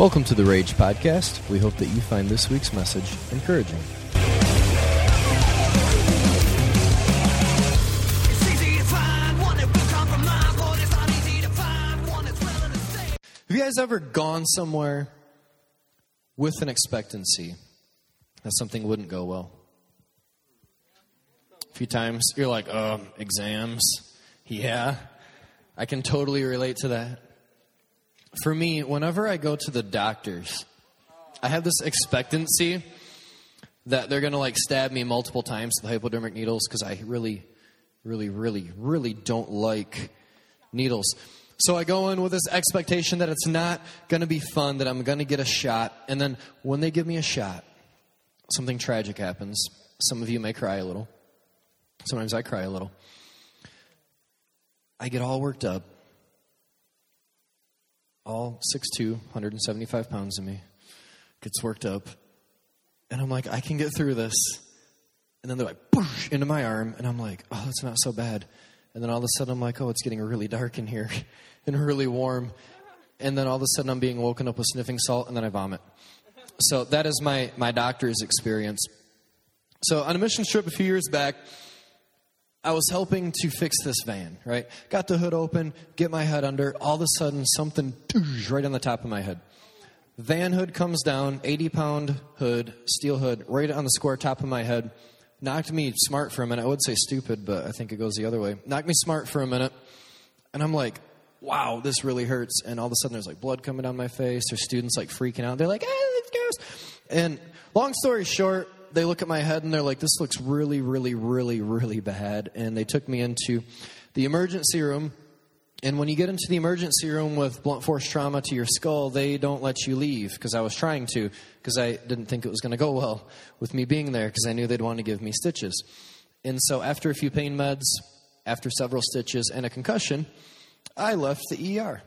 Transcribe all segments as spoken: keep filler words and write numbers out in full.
Welcome to the Rage Podcast. We hope that you find this week's message encouraging. Have you guys ever gone somewhere with an expectancy that something wouldn't go well? A few times you're like, um, exams? Yeah, I can totally relate to that. For me, whenever I go to the doctors, I have this expectancy that they're going to like stab me multiple times with hypodermic needles because I really, really, really, really don't like needles. So I go in with this expectation that it's not going to be fun, that I'm going to get a shot. And then when they give me a shot, something tragic happens. Some of you may cry a little. Sometimes I cry a little. I get all worked up. All six foot two, one hundred seventy-five pounds of me gets worked up. And I'm like, I can get through this. And then they're like, boosh, into my arm. And I'm like, oh, that's not so bad. And then all of a sudden I'm like, oh, it's getting really dark in here and really warm. And then all of a sudden I'm being woken up with sniffing salt and then I vomit. So that is my, my doctor's experience. So on a mission trip a few years back, I was helping to fix this van, right? Got the hood open, get my head under. All of a sudden, something right on the top of my head. Van hood comes down, eighty-pound hood, steel hood, right on the square top of my head. Knocked me smart for a minute. I would say stupid, but I think it goes the other way. Knocked me smart for a minute. And I'm like, wow, this really hurts. And all of a sudden, there's like blood coming down my face. There's students like freaking out. They're like, ah, let's go. And long story short, they look at my head and they're like, this looks really, really, really, really bad. And they took me into the emergency room. And when you get into the emergency room with blunt force trauma to your skull, they don't let you leave, because I was trying to, because I didn't think it was going to go well with me being there, because I knew they'd want to give me stitches. And so after a few pain meds, after several stitches and a concussion, I left the E R.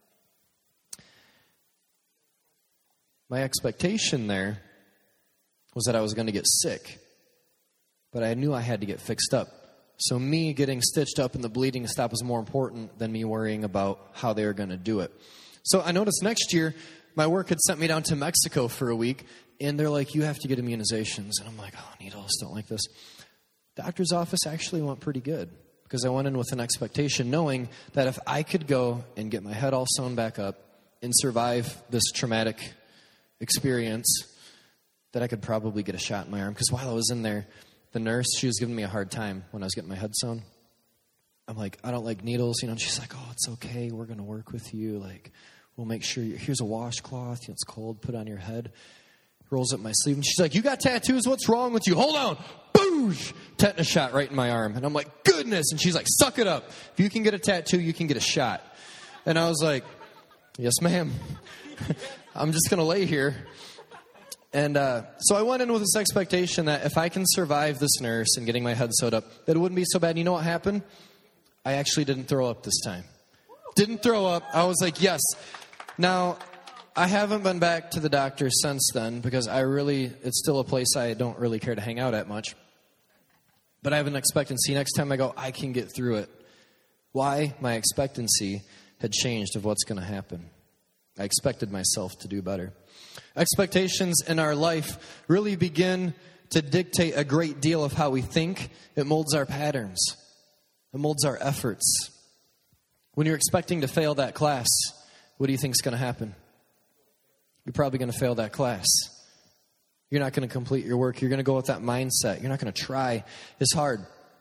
My expectation there was that I was going to get sick, but I knew I had to get fixed up. So me getting stitched up and the bleeding to stop was more important than me worrying about how they were going to do it. So I noticed next year, my work had sent me down to Mexico for a week, and they're like, you have to get immunizations. And I'm like, oh, needles, don't like this. Doctor's office actually went pretty good, because I went in with an expectation, knowing that if I could go and get my head all sewn back up and survive this traumatic experience, that I could probably get a shot in my arm. Because while I was in there, the nurse, she was giving me a hard time when I was getting my head sewn. I'm like, I don't like needles, you know. And she's like, oh, it's okay. We're going to work with you. Like, we'll make sure you, here's a washcloth. You know, it's cold. Put it on your head. Rolls up my sleeve. And she's like, you got tattoos? What's wrong with you? Hold on. Boosh! Tetanus shot right in my arm. And I'm like, goodness. And she's like, suck it up. If you can get a tattoo, you can get a shot. And I was like, yes, ma'am. I'm just going to lay here. And uh, so I went in with this expectation that if I can survive this nurse and getting my head sewed up, that it wouldn't be so bad. You know what happened? I actually didn't throw up this time. Didn't throw up. I was like, yes. Now, I haven't been back to the doctor since then, because I really, it's still a place I don't really care to hang out at much. But I have an expectancy. Next time I go, I can get through it. Why? My expectancy had changed of what's going to happen. I expected myself to do better. Expectations in our life really begin to dictate a great deal of how we think. It molds our patterns. It molds our efforts. When you're expecting to fail that class, what do you think is going to happen? You're probably going to fail that class. You're not going to complete your work. You're going to go with that mindset. You're not going to try as hard.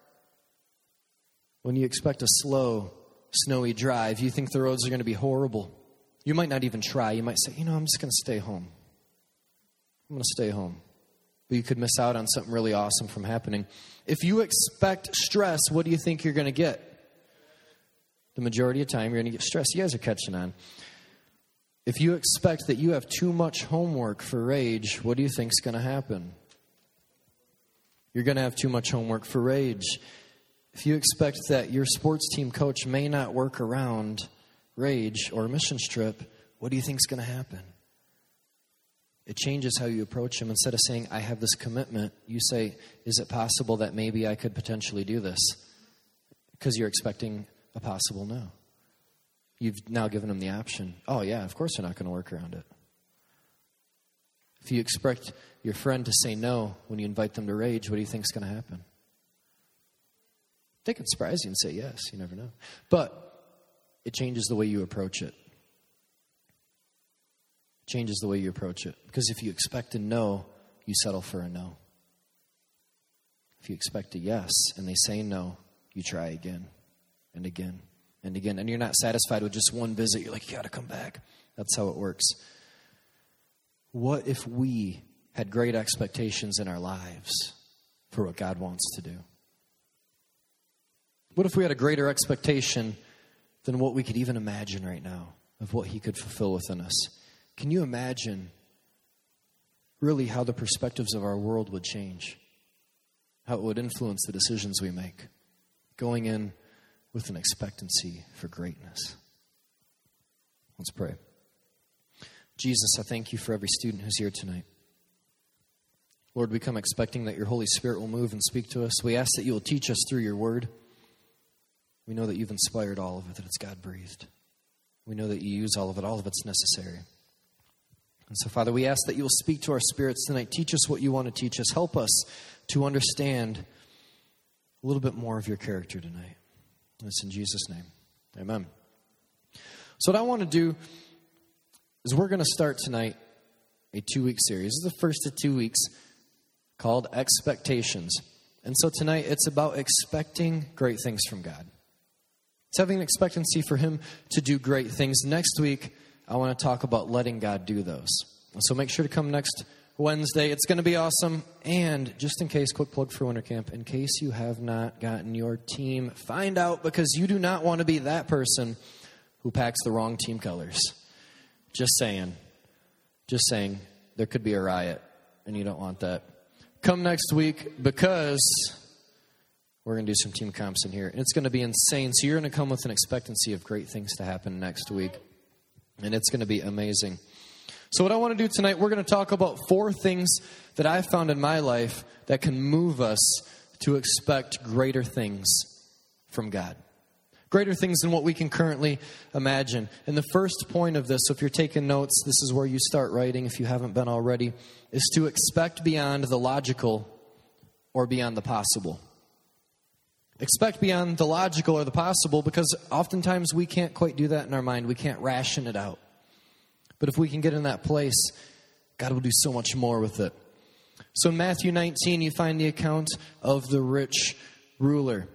When you expect a slow, snowy drive, you think the roads are going to be horrible. You might not even try. You might say, you know, I'm just going to stay home. I'm going to stay home. But you could miss out on something really awesome from happening. If you expect stress, what do you think you're going to get? The majority of the time, you're going to get stressed. You guys are catching on. If you expect that you have too much homework for Rage, what do you think is going to happen? You're going to have too much homework for Rage. If you expect that your sports team coach may not work around Rage or a mission trip, what do you think is going to happen? It changes how you approach him. Instead of saying, I have this commitment, you say, is it possible that maybe I could potentially do this? Because you're expecting a possible no. You've now given him the option. Oh, yeah, of course they're not going to work around it. If you expect your friend to say no when you invite them to rage, what do you think is going to happen? They could surprise you and say yes. You never know. But it changes the way you approach it. It changes the way you approach it. Because if you expect a no, you settle for a no. If you expect a yes and they say no, you try again and again and again. And you're not satisfied with just one visit. You're like, you got to come back. That's how it works. What if we had great expectations in our lives for what God wants to do? What if we had a greater expectation than what we could even imagine right now of what he could fulfill within us? Can you imagine really how the perspectives of our world would change? How it would influence the decisions we make, going in with an expectancy for greatness. Let's pray. Jesus, I thank you for every student who's here tonight. Lord, we come expecting that your Holy Spirit will move and speak to us. We ask that you will teach us through your word. We know that you've inspired all of it, that it's God-breathed. We know that you use all of it. All of it's necessary. And so, Father, we ask that you will speak to our spirits tonight. Teach us what you want to teach us. Help us to understand a little bit more of your character tonight. And it's in Jesus' name. Amen. So what I want to do is we're going to start tonight a two-week series. This is the first of two weeks called Expectations. And so tonight it's about expecting great things from God. It's having an expectancy for him to do great things. Next week, I want to talk about letting God do those. So make sure to come next Wednesday. It's going to be awesome. And just in case, quick plug for winter camp, in case you have not gotten your team, find out, because you do not want to be that person who packs the wrong team colors. Just saying. Just saying. There could be a riot, and you don't want that. Come next week, because we're going to do some team comps in here. And it's going to be insane. So you're going to come with an expectancy of great things to happen next week. And it's going to be amazing. So what I want to do tonight, we're going to talk about four things that I've found in my life that can move us to expect greater things from God. Greater things than what we can currently imagine. And the first point of this, so if you're taking notes, this is where you start writing if you haven't been already, is to expect beyond the logical or beyond the possible. Expect beyond the logical or the possible, because oftentimes we can't quite do that in our mind. We can't ration it out. But if we can get in that place, God will do so much more with it. So in Matthew nineteen, you find the account of the rich ruler.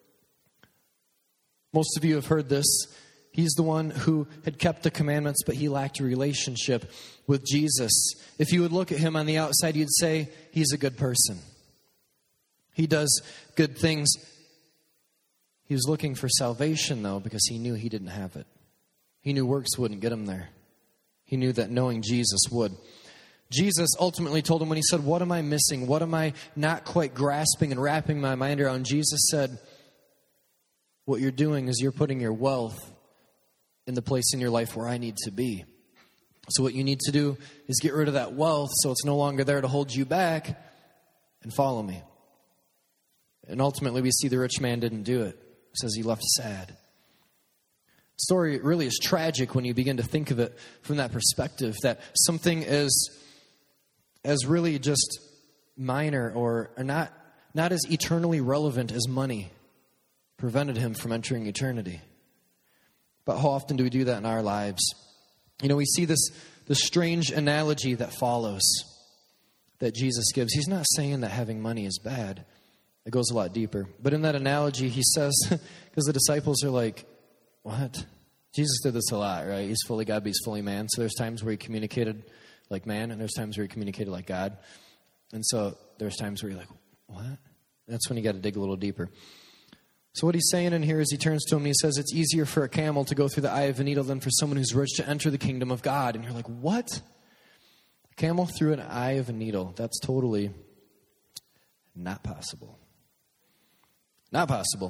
Most of you have heard this. He's the one who had kept the commandments, but he lacked a relationship with Jesus. If you would look at him on the outside, you'd say he's a good person. He does good things. He was looking for salvation, though, because he knew he didn't have it. He knew works wouldn't get him there. He knew that knowing Jesus would. Jesus ultimately told him when he said, what am I missing? What am I not quite grasping and wrapping my mind around? Jesus said, what you're doing is you're putting your wealth in the place in your life where I need to be. So what you need to do is get rid of that wealth so it's no longer there to hold you back, and follow me. And ultimately we see the rich man didn't do it. It says he left sad. The story really is tragic when you begin to think of it from that perspective, that something as, as really just minor or, or not, not as eternally relevant as money prevented him from entering eternity. But how often do we do that in our lives? You know, we see this, this strange analogy that follows that Jesus gives. He's not saying that having money is bad. It goes a lot deeper. But in that analogy, he says, because the disciples are like, what? Jesus did this a lot, right? He's fully God, but he's fully man. So there's times where he communicated like man, and there's times where he communicated like God. And so there's times where you're like, what? That's when you got to dig a little deeper. So what he's saying in here is he turns to him and he says, it's easier for a camel to go through the eye of a needle than for someone who's rich to enter the kingdom of God. And you're like, what? A camel through an eye of a needle. That's totally not possible. Not possible.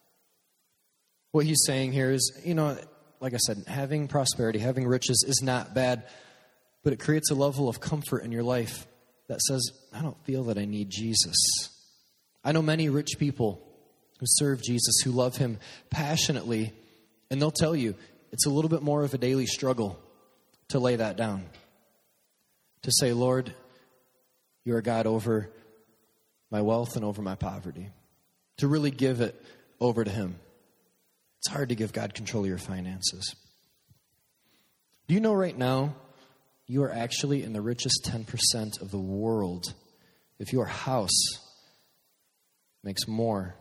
What he's saying here is, you know, like I said, having prosperity, having riches is not bad, but it creates a level of comfort in your life that says, I don't feel that I need Jesus. I know many rich people who serve Jesus, who love him passionately, and they'll tell you it's a little bit more of a daily struggle to lay that down. to say, Lord, you're a God over my wealth and over my poverty. To really give it over to him. It's hard to give God control of your finances. Do you know right now, you are actually in the richest ten percent of the world if your house makes more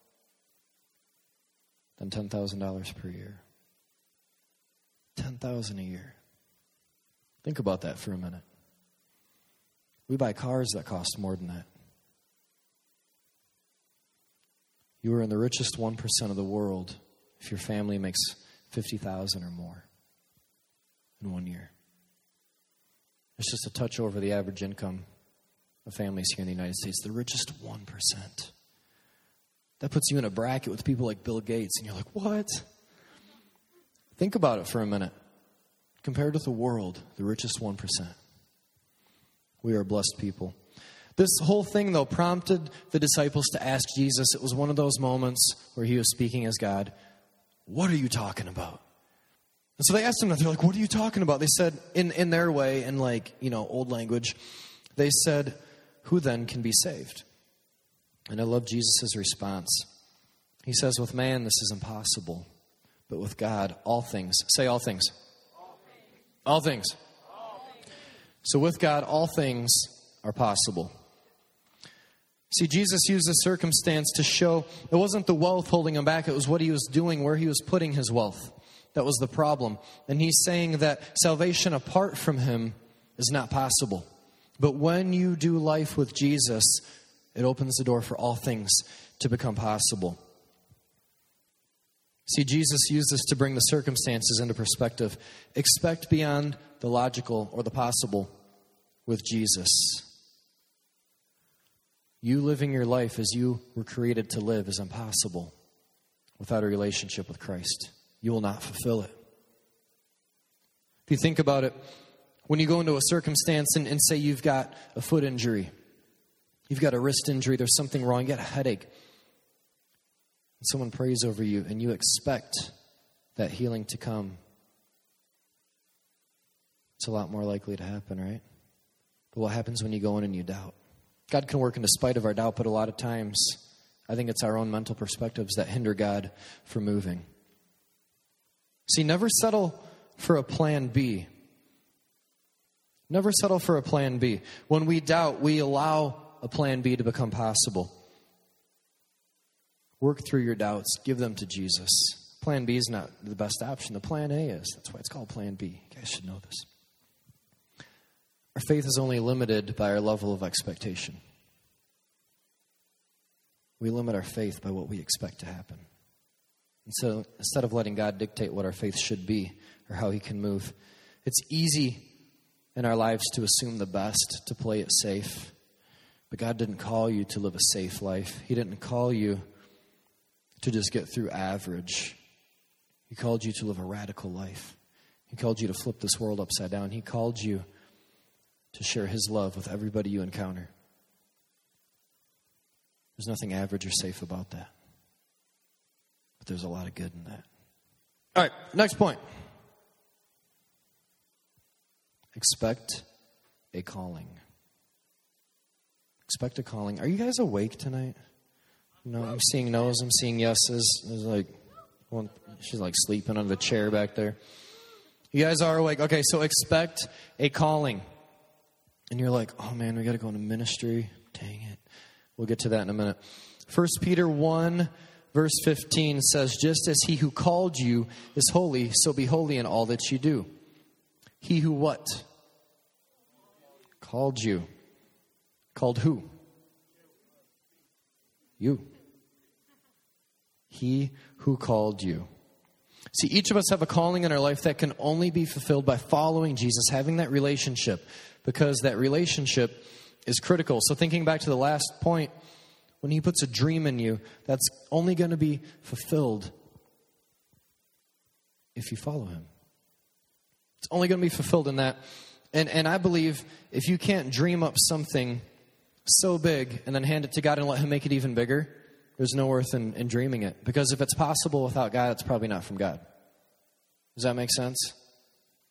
than ten thousand dollars per year? ten thousand dollars a year. Think about that for a minute. We buy cars that cost more than that. You are in the richest one percent of the world if your family makes fifty thousand dollars or more in one year. It's just a touch over the average income of families here in the United States. The richest one percent. That puts you in a bracket with people like Bill Gates, and you're like, what? Think about it for a minute. Compared with the world, the richest one percent. We are blessed people. This whole thing, though, prompted the disciples to ask Jesus. It was one of those moments where he was speaking as God. What are you talking about? And so they asked him that. They're like, what are you talking about? They said, in, in their way, in like, you know, old language, they said, who then can be saved? And I love Jesus' response. He says, with man, this is impossible. But with God, all things. Say all things. All things. All things. All things. So with God, all things are possible. See, Jesus used this circumstance to show it wasn't the wealth holding him back. It was what he was doing, where he was putting his wealth. That was the problem. And he's saying that salvation apart from him is not possible. But when you do life with Jesus, it opens the door for all things to become possible. See, Jesus used this to bring the circumstances into perspective. Expect beyond the logical or the possible with Jesus. You living your life as you were created to live is impossible without a relationship with Christ. You will not fulfill it. If you think about it, when you go into a circumstance and, and say you've got a foot injury, you've got a wrist injury, there's something wrong, you got a headache, and someone prays over you and you expect that healing to come, it's a lot more likely to happen, right? But what happens when you go in and you doubt? God can work in spite of our doubt, but a lot of times I think it's our own mental perspectives that hinder God from moving. See, never settle for a plan B. Never settle for a plan B. When we doubt, we allow a plan B to become possible. Work through your doubts. Give them to Jesus. Plan B is not the best option. The plan A is. That's why it's called plan B. You guys should know this. Our faith is only limited by our level of expectation. We limit our faith by what we expect to happen. And so instead of letting God dictate what our faith should be or how he can move, it's easy in our lives to assume the best, to play it safe. But God didn't call you to live a safe life. He didn't call you to just get through average. He called you to live a radical life. He called you to flip this world upside down. He called you to share his love with everybody you encounter. There's nothing average or safe about that. But there's a lot of good in that. All right, next point. Expect a calling. Expect a calling. Are you guys awake tonight? No, I'm seeing no's, I'm seeing yeses. There's like one, she's like sleeping under the chair back there. You guys are awake. Okay, so expect a calling. And you're like, oh man, we got to go into ministry. Dang it. We'll get to that in a minute. First Peter one, verse fifteen says, just as he who called you is holy, so be holy in all that you do. He who what? Called you. Called who? You. He who called you. See, each of us have a calling in our life that can only be fulfilled by following Jesus, having that relationship, because that relationship is critical. So thinking back to the last point, when he puts a dream in you, that's only going to be fulfilled if you follow him. It's only going to be fulfilled in that. And, and I believe if you can't dream up something so big and then hand it to God and let him make it even bigger, there's no worth in, in dreaming it. Because if it's possible without God, it's probably not from God. Does that make sense?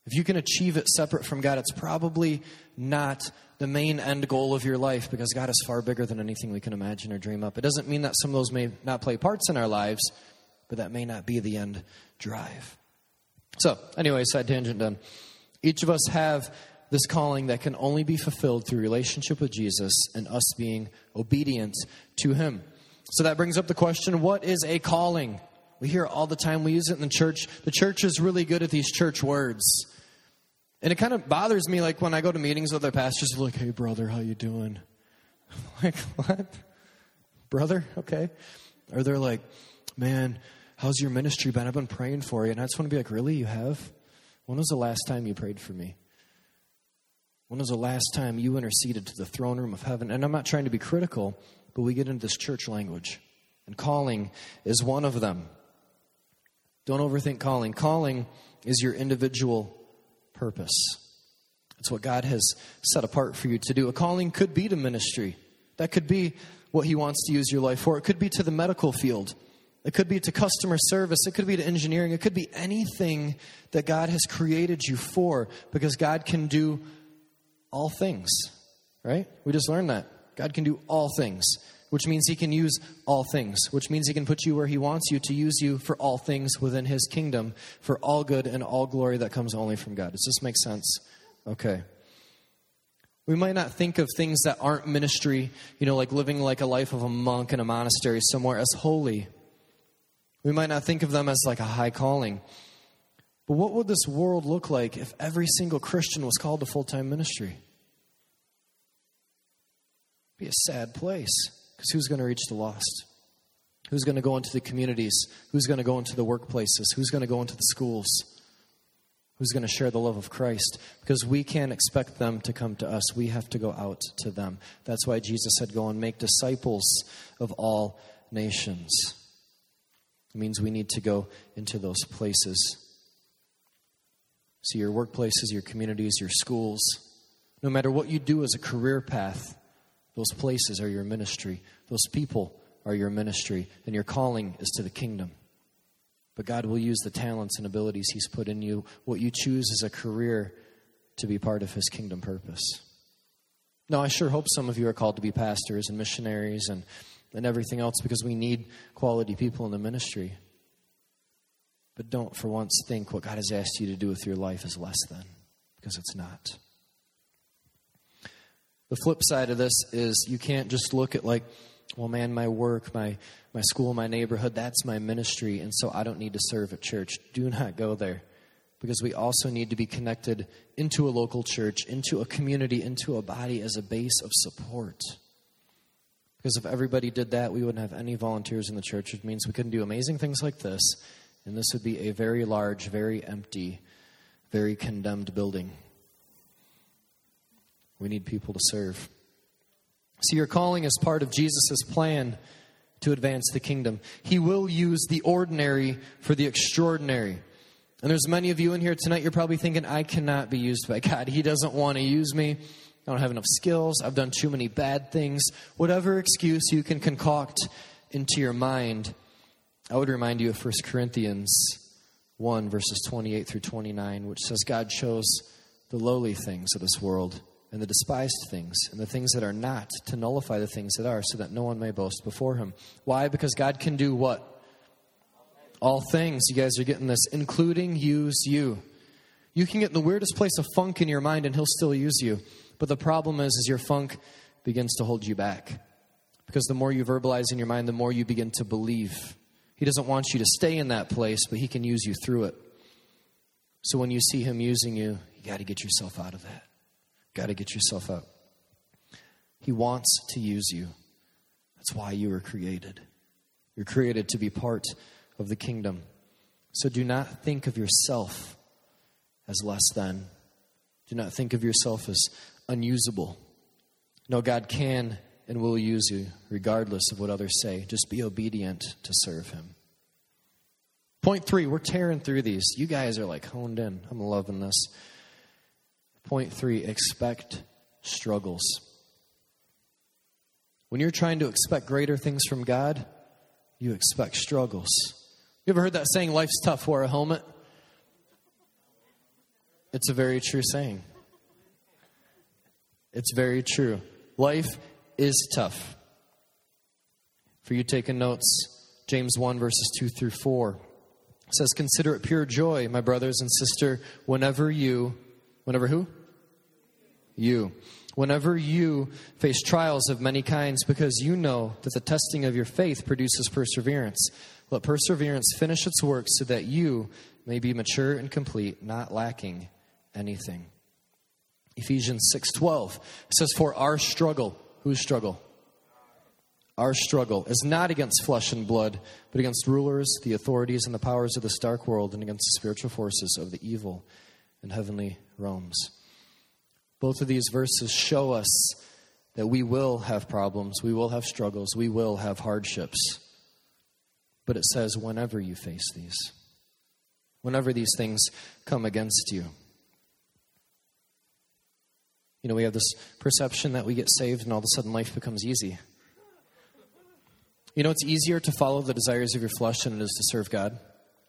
If you can achieve it separate from God, it's probably not the main end goal of your life, because God is far bigger than anything we can imagine or dream up. It doesn't mean that some of those may not play parts in our lives, but that may not be the end drive. So, anyway, side tangent done. Each of us have this calling that can only be fulfilled through relationship with Jesus and us being obedient to him. So that brings up the question, what is a calling? We hear it all the time. We use it in the church. The church is really good at these church words. And it kind of bothers me, like when I go to meetings with other pastors, they're like, hey, brother, how you doing? I'm like, what? Brother? Okay. Or they're like, man, how's your ministry been? I've been praying for you. And I just want to be like, really? You have? When was the last time you prayed for me? When was the last time you interceded to the throne room of heaven? And I'm not trying to be critical, but we get into this church language. And calling is one of them. Don't overthink calling. Calling is your individual purpose. It's what God has set apart for you to do. A calling could be to ministry. That could be what he wants to use your life for. It could be to the medical field. It could be to customer service. It could be to engineering. It could be anything that God has created you for, because God can do all things, right? We just learned that. God can do all things, which means he can use all things, which means he can put you where he wants you to use you for all things within his kingdom, for all good and all glory that comes only from God. Does this make sense? Okay. We might not think of things that aren't ministry, you know, like living like a life of a monk in a monastery somewhere, as holy. We might not think of them as like a high calling. But what would this world look like if every single Christian was called to full-time ministry? It'd be a sad place, because who's going to reach the lost? Who's going to go into the communities? Who's going to go into the workplaces? Who's going to go into the schools? Who's going to share the love of Christ? Because we can't expect them to come to us. We have to go out to them. That's why Jesus said, go and make disciples of all nations. It means we need to go into those places. So your workplaces, your communities, your schools, no matter what you do as a career path, those places are your ministry. Those people are your ministry. And your calling is to the kingdom. But God will use the talents and abilities he's put in you, what you choose as a career, to be part of his kingdom purpose. Now, I sure hope some of you are called to be pastors and missionaries and, and everything else, because we need quality people in the ministry. But don't for once think what God has asked you to do with your life is less than, because it's not. The flip side of this is you can't just look at like, well, man, my work, my, my school, my neighborhood, that's my ministry, and so I don't need to serve at church. Do not go there, because we also need to be connected into a local church, into a community, into a body as a base of support. Because if everybody did that, we wouldn't have any volunteers in the church, which means we couldn't do amazing things like this. And this would be a very large, very empty, very condemned building. We need people to serve. See, your calling is part of Jesus' plan to advance the kingdom. He will use the ordinary for the extraordinary. And there's many of you in here tonight, you're probably thinking, I cannot be used by God. He doesn't want to use me. I don't have enough skills. I've done too many bad things. Whatever excuse you can concoct into your mind, I would remind you of First Corinthians one, verses twenty-eight through twenty-nine, which says God chose the lowly things of this world and the despised things and the things that are not to nullify the things that are, so that no one may boast before him. Why? Because God can do what? All things. You guys are getting this, including use you. You can get in the weirdest place of funk in your mind and he'll still use you. But the problem is, is your funk begins to hold you back. Because the more you verbalize in your mind, the more you begin to believe. He doesn't want you to stay in that place, but he can use you through it. So when you see him using you, you got to get yourself out of that. Got to get yourself out. He wants to use you. That's why you were created. You're created to be part of the kingdom. So do not think of yourself as less than. Do not think of yourself as unusable. No, God can and will use you regardless of what others say. Just be obedient to serve him. Point three, we're tearing through these. You guys are like honed in. I'm loving this. Point three, expect struggles. When you're trying to expect greater things from God, you expect struggles. You ever heard that saying, life's tough, wear a helmet? It's a very true saying. It's very true. Life is tough. For you taking notes, James one, verses two through four. It says, consider it pure joy, my brothers and sister, whenever you, whenever who? You. Whenever you face trials of many kinds, because you know that the testing of your faith produces perseverance. Let perseverance finish its work so that you may be mature and complete, not lacking anything. Ephesians six twelve says, for our struggle, whose struggle? Our struggle is not against flesh and blood, but against rulers, the authorities, and the powers of this dark world, and against the spiritual forces of the evil in heavenly realms. Both of these verses show us that we will have problems, we will have struggles, we will have hardships. But it says whenever you face these, whenever these things come against you. You know, we have this perception that we get saved and all of a sudden life becomes easy. You know, it's easier to follow the desires of your flesh than it is to serve God.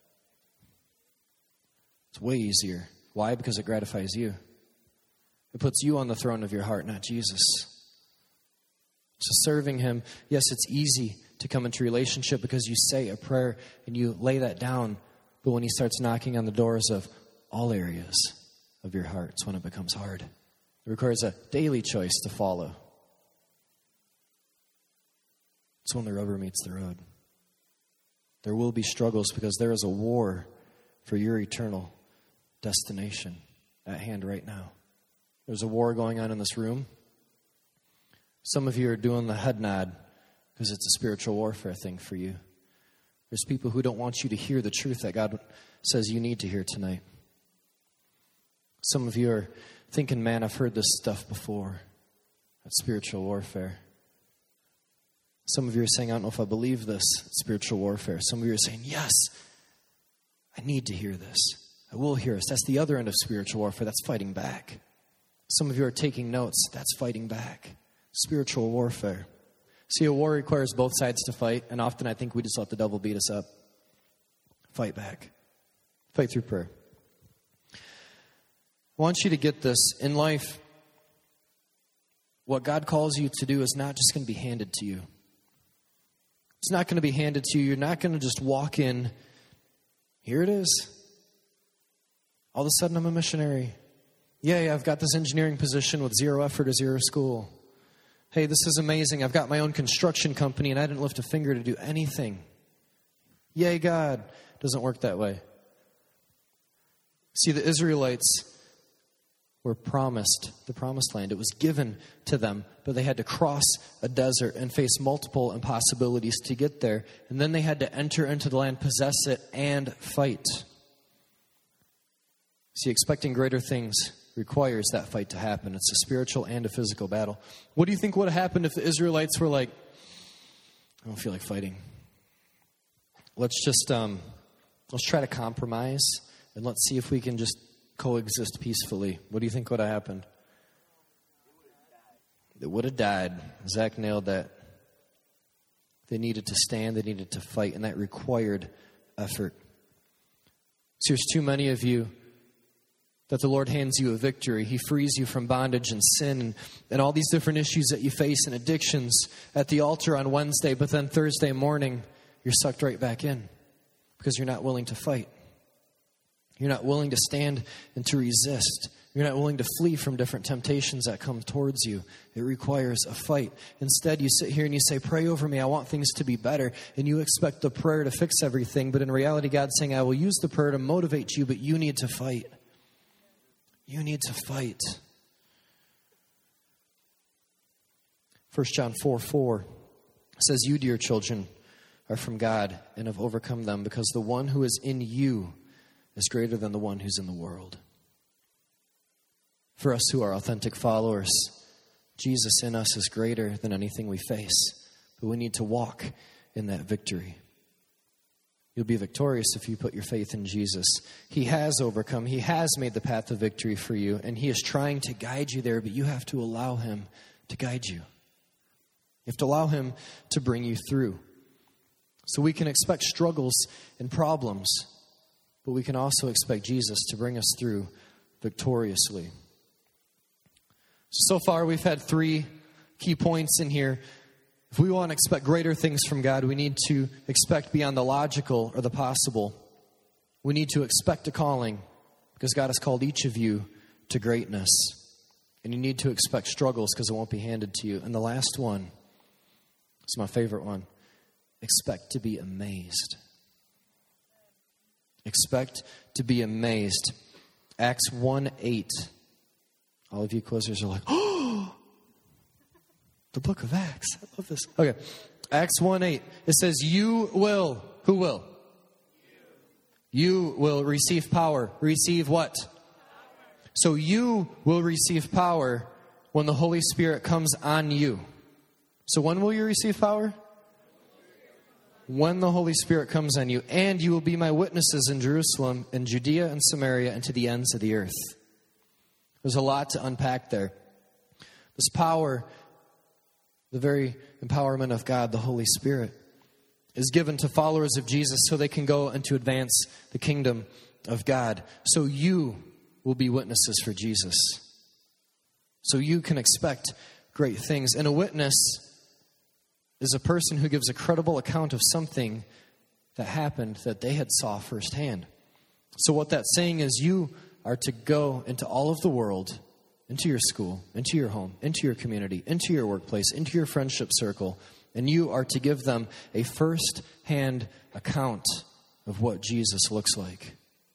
It's way easier. Why? Because it gratifies you. It puts you on the throne of your heart, not Jesus. So serving him, yes, it's easy to come into relationship because you say a prayer and you lay that down. But when he starts knocking on the doors of all areas of your heart, it's when it becomes hard. It requires a daily choice to follow. It's when the rubber meets the road. There will be struggles because there is a war for your eternal destination at hand right now. There's a war going on in this room. Some of you are doing the head nod because it's a spiritual warfare thing for you. There's people who don't want you to hear the truth that God says you need to hear tonight. Some of you are thinking, man, I've heard this stuff before. That's spiritual warfare. Some of you are saying, I don't know if I believe this. It's spiritual warfare. Some of you are saying, yes, I need to hear this. I will hear this. That's the other end of spiritual warfare. That's fighting back. Some of you are taking notes. That's fighting back. Spiritual warfare. See, a war requires both sides to fight, and often I think we just let the devil beat us up. Fight back. Fight through prayer. I want you to get this. In life, what God calls you to do is not just going to be handed to you. It's not going to be handed to you. You're not going to just walk in, here it is. All of a sudden, I'm a missionary. Yeah, yeah, I've got this engineering position with zero effort or zero school. Hey, this is amazing. I've got my own construction company and I didn't lift a finger to do anything. Yay, God. It doesn't work that way. See, the Israelites were promised the promised land. It was given to them, but they had to cross a desert and face multiple impossibilities to get there. And then they had to enter into the land, possess it, and fight. See, expecting greater things requires that fight to happen. It's a spiritual and a physical battle. What do you think would have happened if the Israelites were like, I don't feel like fighting. Let's just, um, let's try to compromise and let's see if we can just coexist peacefully. What do you think would have happened? It would have died. Zach nailed that. They needed to stand, they needed to fight, and that required effort. So there's too many of you that the Lord hands you a victory. He frees you from bondage and sin and, and all these different issues that you face and addictions at the altar on Wednesday, but then Thursday morning, you're sucked right back in because you're not willing to fight. You're not willing to stand and to resist. You're not willing to flee from different temptations that come towards you. It requires a fight. Instead, you sit here and you say, pray over me. I want things to be better. And you expect the prayer to fix everything. But in reality, God's saying, I will use the prayer to motivate you, but you need to fight. You need to fight. First John four four says, you, dear children, are from God and have overcome them, because the one who is in you is greater than the one who's in the world. For us who are authentic followers, Jesus in us is greater than anything we face. But we need to walk in that victory. You'll be victorious if you put your faith in Jesus. He has overcome. He has made the path of victory for you. And he is trying to guide you there, but you have to allow him to guide you. You have to allow him to bring you through. So we can expect struggles and problems, but we can also expect Jesus to bring us through victoriously. So far, we've had three key points in here. If we want to expect greater things from God, we need to expect beyond the logical or the possible. We need to expect a calling because God has called each of you to greatness. And you need to expect struggles because it won't be handed to you. And the last one is my favorite one. Expect to be amazed. Expect to be amazed. Acts one eight. All of you quizzers are like, oh, the book of Acts. I love this. Okay. Acts one eight. It says, you will. Who will? You will receive power. Receive what? So you will receive power when the Holy Spirit comes on you. So when will you receive power? When the Holy Spirit comes on you. And you will be my witnesses in Jerusalem, in Judea and Samaria, and to the ends of the earth. There's a lot to unpack there. This power, the very empowerment of God, the Holy Spirit, is given to followers of Jesus so they can go and to advance the kingdom of God. So you will be witnesses for Jesus. So you can expect great things. And a witness is a person who gives a credible account of something that happened that they had saw firsthand. So what that's saying is you are to go into all of the world, into your school, into your home, into your community, into your workplace, into your friendship circle, and you are to give them a first-hand account of what Jesus looks like.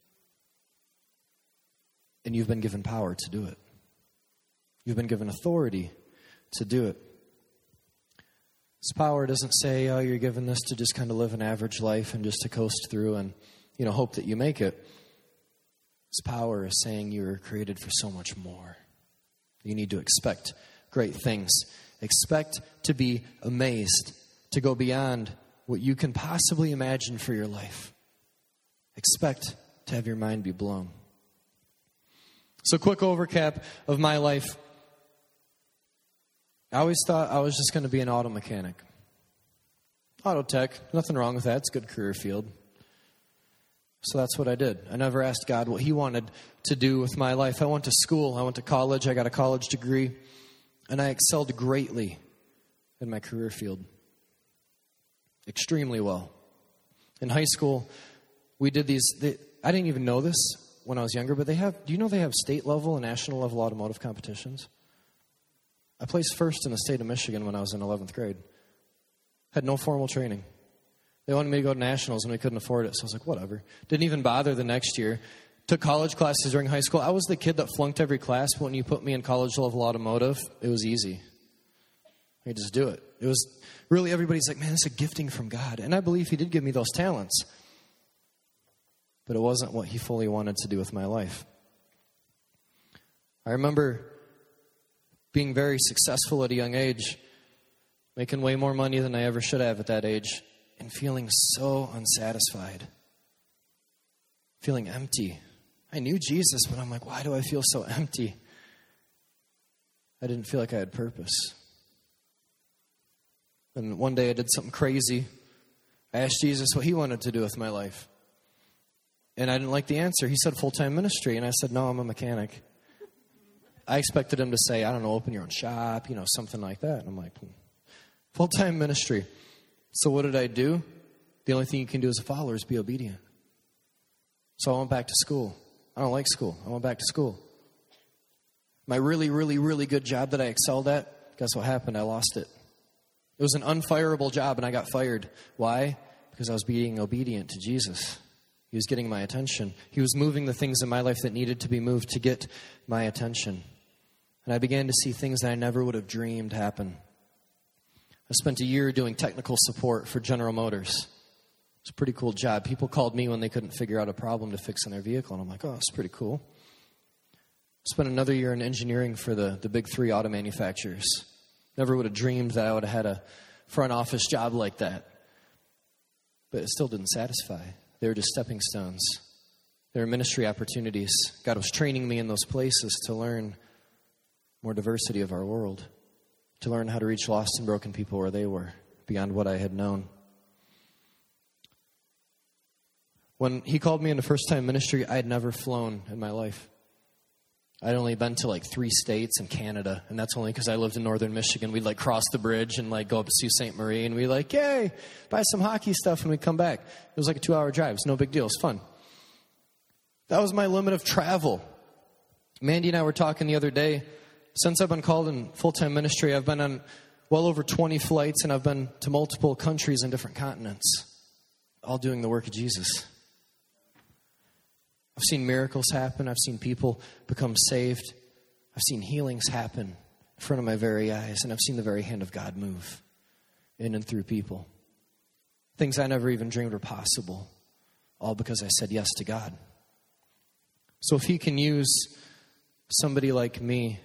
And you've been given power to do it. You've been given authority to do it. This power doesn't say, oh, you're given this to just kind of live an average life and just to coast through and, you know, hope that you make it. This power is saying you were created for so much more. You need to expect great things. Expect to be amazed, to go beyond what you can possibly imagine for your life. Expect to have your mind be blown. So quick overcap of my life. I always thought I was just going to be an auto mechanic. Auto tech, nothing wrong with that. It's a good career field. So that's what I did. I never asked God what He wanted to do with my life. I went to school. I went to college. I got a college degree. And I excelled greatly in my career field. Extremely well. In high school, we did these... They, I didn't even know this when I was younger, but they have... Do you know they have state level and national level automotive competitions? I placed first in the state of Michigan when I was in eleventh grade. Had no formal training. They wanted me to go to nationals and we couldn't afford it. So I was like, whatever. Didn't even bother the next year. Took college classes during high school. I was the kid that flunked every class, but when you put me in college level automotive, it was easy. I could just do it. It was really, everybody's like, man, it's a gifting from God. And I believe He did give me those talents. But it wasn't what He fully wanted to do with my life. I remember being very successful at a young age, making way more money than I ever should have at that age, and feeling so unsatisfied, feeling empty. I knew Jesus, but I'm like, why do I feel so empty? I didn't feel like I had purpose. And one day I did something crazy. I asked Jesus what He wanted to do with my life. And I didn't like the answer. He said full-time ministry, and I said, no, I'm a mechanic. I expected Him to say, I don't know, open your own shop, you know, something like that. And I'm like, full-time ministry. So what did I do? The only thing you can do as a follower is be obedient. So I went back to school. I don't like school. I went back to school. My really, really, really good job that I excelled at, guess what happened? I lost it. It was an unfireable job, and I got fired. Why? Because I was being obedient to Jesus. He was getting my attention. He was moving the things in my life that needed to be moved to get my attention. And I began to see things that I never would have dreamed happen. I spent a year doing technical support for General Motors. It's a pretty cool job. People called me when they couldn't figure out a problem to fix in their vehicle. And I'm like, oh, it's pretty cool. I spent another year in engineering for the, the big three auto manufacturers. Never would have dreamed that I would have had a front office job like that. But it still didn't satisfy. They were just stepping stones. They were ministry opportunities. God was training me in those places to learn more diversity of our world, to learn how to reach lost and broken people where they were, beyond what I had known. When He called me into first-time ministry, I had never flown in my life. I'd only been to like three states and Canada, and that's only because I lived in northern Michigan. We'd like cross the bridge and like go up to Sault Ste. Marie, and we'd like, yay, buy some hockey stuff, and we'd come back. It was like a two-hour drive. It was no big deal. It was fun. That was my limit of travel. Mandy and I were talking the other day. Since I've been called in full-time ministry, I've been on well over twenty flights, and I've been to multiple countries and different continents, all doing the work of Jesus. I've seen miracles happen. I've seen people become saved. I've seen healings happen in front of my very eyes, and I've seen the very hand of God move in and through people. Things I never even dreamed were possible, all because I said yes to God. So if he can use somebody like me,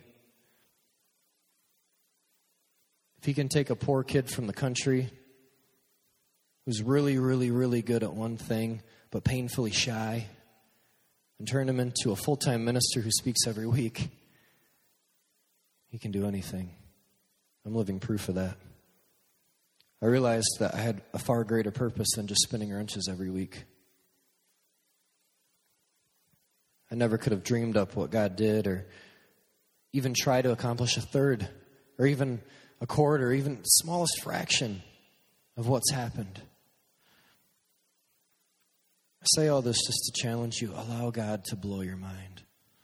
if he can take a poor kid from the country who's really, really, really good at one thing, but painfully shy, and turn him into a full-time minister who speaks every week, he can do anything. I'm living proof of that. I realized that I had a far greater purpose than just spinning wrenches every week. I never could have dreamed up what God did, or even try to accomplish a third, or even a quarter, or even the smallest fraction of what's happened. I say all this just to challenge you. Allow God to blow your mind.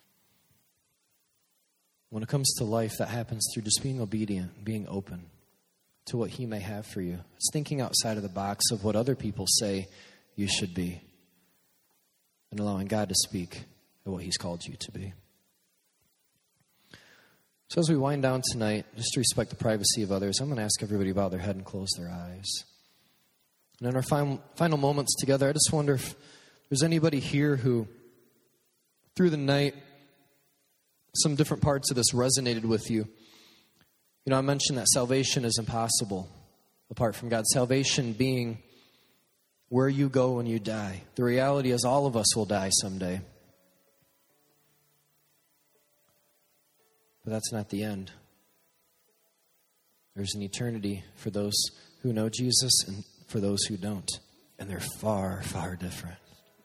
When it comes to life, that happens through just being obedient, being open to what he may have for you. It's thinking outside of the box of what other people say you should be, and allowing God to speak at what he's called you to be. So as we wind down tonight, just to respect the privacy of others, I'm going to ask everybody to bow their head and close their eyes. And in our final, final moments together, I just wonder if there's anybody here who, through the night, some different parts of this resonated with you. You know, I mentioned that salvation is impossible apart from God. Salvation being where you go when you die. The reality is all of us will die someday. But that's not the end. There's an eternity for those who know Jesus and for those who don't. And they're far, far different.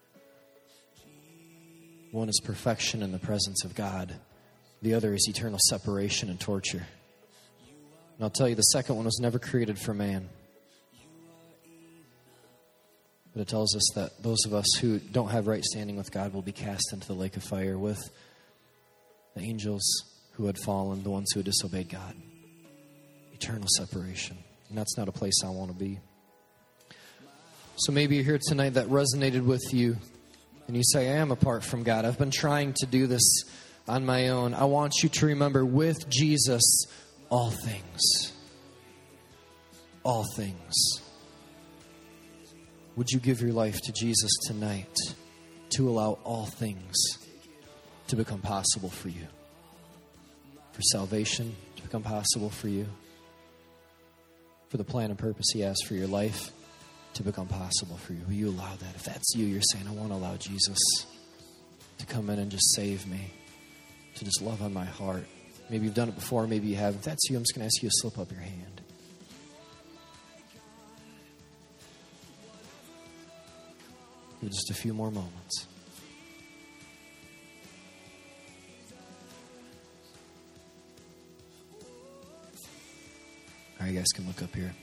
One is perfection in the presence of God. The other is eternal separation and torture. And I'll tell you, the second one was never created for man. But it tells us that those of us who don't have right standing with God will be cast into the lake of fire with the angels who had fallen, the ones who had disobeyed God. Eternal separation. And that's not a place I want to be. So maybe you're here tonight that resonated with you, and you say, I am apart from God. I've been trying to do this on my own. I want you to remember, with Jesus, all things. All things. Would you give your life to Jesus tonight to allow all things to become possible for you? For salvation to become possible for you? For the plan and purpose he has for your life to become possible for you? Will you allow that? If that's you, you're saying, I want to allow Jesus to come in and just save me, to just love on my heart. Maybe you've done it before, maybe you haven't. If that's you, I'm just going to ask you to slip up your hand. For just a few more moments. All right, you guys can look up here.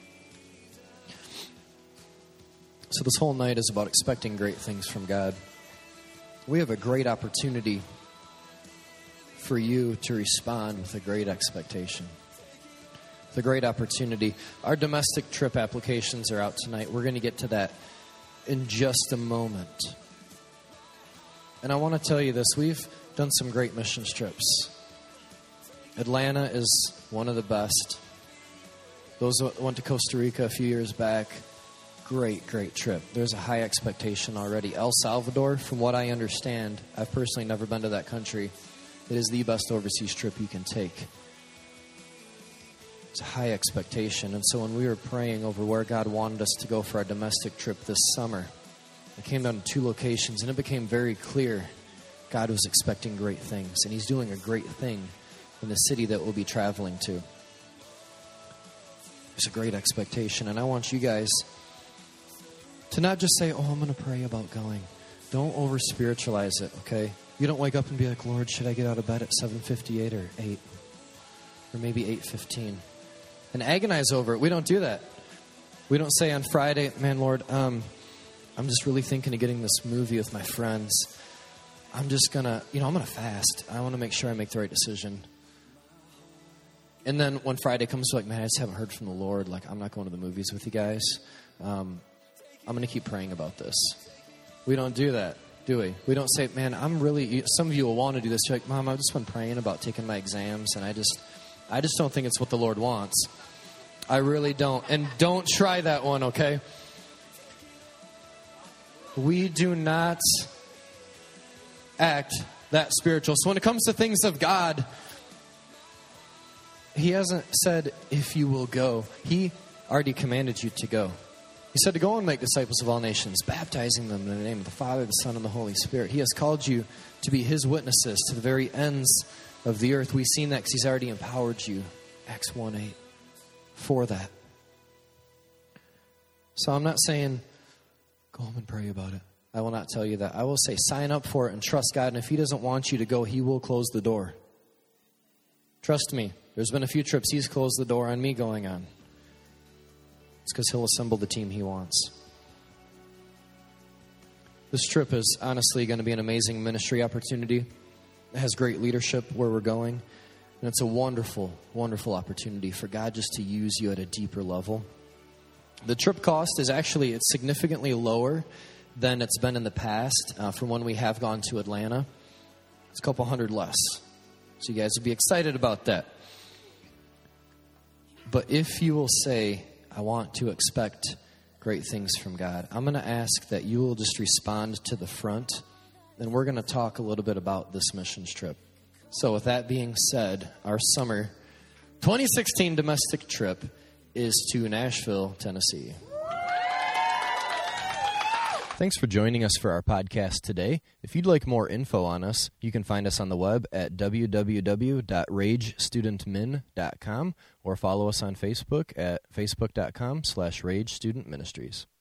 So this whole night is about expecting great things from God. We have a great opportunity for you to respond with a great expectation. With a great opportunity. Our domestic trip applications are out tonight. We're going to get to that in just a moment. And I want to tell you this. We've done some great missions trips. Atlanta is one of the best. Those that went to Costa Rica a few years back, great, great trip. There's a high expectation already. El Salvador, from what I understand, I've personally never been to that country. It is the best overseas trip you can take. It's a high expectation. And so when we were praying over where God wanted us to go for our domestic trip this summer, it came down to two locations, and it became very clear God was expecting great things. And he's doing a great thing in the city that we'll be traveling to. There's a great expectation. And I want you guys to not just say, oh, I'm going to pray about going. Don't over-spiritualize it, okay? You don't wake up and be like, Lord, should I get out of bed at seven fifty-eight or eight? Or maybe eight fifteen? And agonize over it. We don't do that. We don't say on Friday, man, Lord, um, I'm just really thinking of getting this movie with my friends. I'm just going to, you know, I'm going to fast. I want to make sure I make the right decision. And then when Friday comes, like, man, I just haven't heard from the Lord. Like, I'm not going to the movies with you guys. Um, I'm going to keep praying about this. We don't do that, do we? We don't say, man, I'm really, some of you will want to do this. You're like, Mom, I've just been praying about taking my exams, and I just, I just don't think it's what the Lord wants. I really don't. And don't try that one, okay? We do not act that spiritual. So when it comes to things of God, He hasn't said, if you will go. He already commanded you to go. He said to go and make disciples of all nations, baptizing them in the name of the Father, the Son, and the Holy Spirit. He has called you to be His witnesses to the very ends of the earth. We've seen that because He's already empowered you, Acts one eight, for that. So I'm not saying, go home and pray about it. I will not tell you that. I will say, sign up for it and trust God. And if He doesn't want you to go, He will close the door. Trust me. There's been a few trips He's closed the door on me going on. It's because He'll assemble the team He wants. This trip is honestly going to be an amazing ministry opportunity. It has great leadership where we're going. And it's a wonderful, wonderful opportunity for God just to use you at a deeper level. The trip cost is actually, it's significantly lower than it's been in the past uh, from when we have gone to Atlanta. It's a couple hundred less. So you guys will be excited about that. But if you will say, I want to expect great things from God, I'm going to ask that you will just respond to the front. And we're going to talk a little bit about this missions trip. So with that being said, our summer twenty sixteen domestic trip is to Nashville, Tennessee. Thanks for joining us for our podcast today. If you'd like more info on us, you can find us on the web at w w w dot rage student min dot com or follow us on Facebook at facebook dot com slash rage student ministries.